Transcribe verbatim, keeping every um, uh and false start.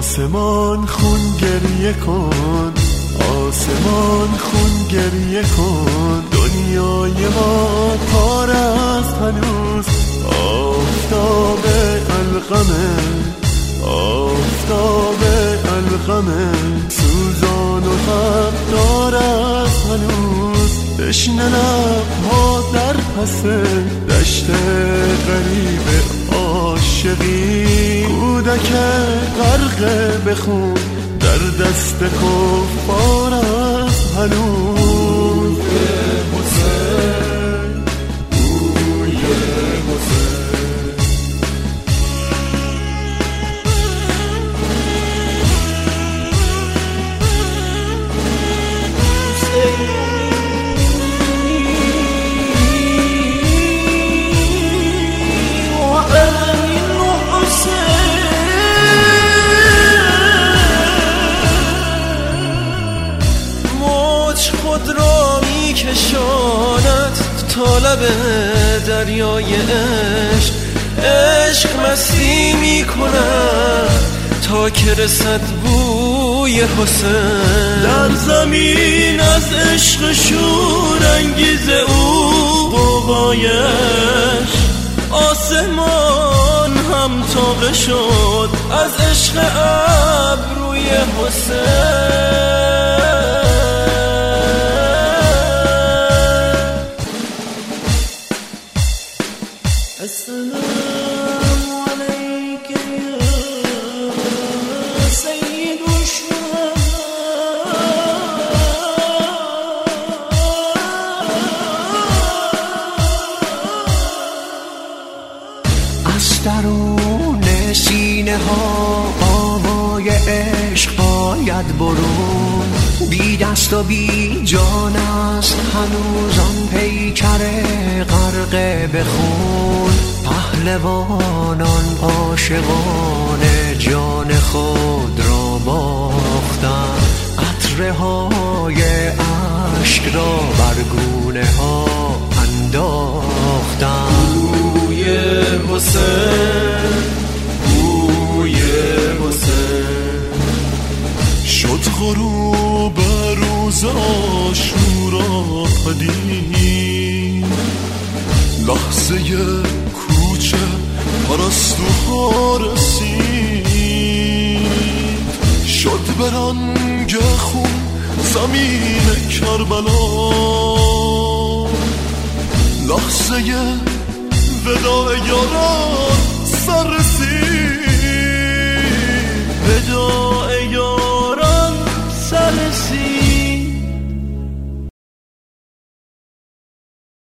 آسمان خون گریه کن، آسمان خون گریه کن، دنیای ما پار است هنوز. آفتاب القمه، آفتاب القمه، سوزان و غمدار است هنوز. تشنه لب‌ها در پس دشت غریب عاشقی، کودک غرق به خون در دست کفار است هنوز. حسین، بوی حسین. خود را می کشاند تا لب دریای عشق، عشق مستی می کند تا که رسد بوی حسین. در زمین از عشق شور انگیز او غوغایش، آسمان هم تابه شد از عشق ابروی حسین. السلام عليك يا سيد الشهداء. از درون سینه ها آوای عشق آید برون، بی دست و بی جان است هنوز آن پیکر غرق به خون. پهلوانان عاشقان جان خود را باختند، قطره های اشک را بر گونه ها انداختند. بوی حسین، بوی حسین. شد غروب روز عاشورا پدید، لحظه کوچه پرستوها رسید. شد به رنگ خون زمین کربلا، لحظه وداع یاران سر رسید. وداع